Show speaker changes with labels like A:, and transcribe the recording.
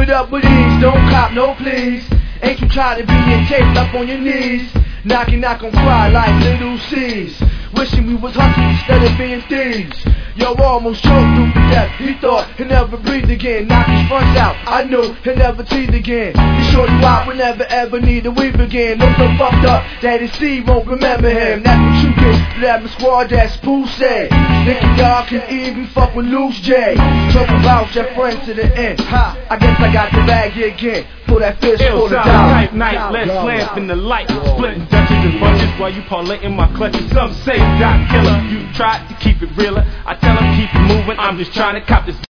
A: it up with ease, don't cop, no please. Ain't you trying to be taped up on your knees? Knocking, not gon' cry like little C's. Wishing we was hustlers instead of being thieves. Yo, almost choked through to death. He thought he'd never breathe again. Knocked his fronts out, I knew he'd never teeth again. He showed you out would never ever need to weep again. Look so fucked up that his seed won't remember him. That's what you get, that my squad, that's Pooh said. Thinking y'all can even fuck with Loose J. Talk about your friends to the end. Ha, I guess I got the bag here again. Pull that fist for the dollar.
B: Night, let's slam in the light. Splitting Dutches and bunches while you parlaying my clutches. Some say Doc Killer, you tried to keep it realer. I tell them keep it moving, I'm just trying to cop this.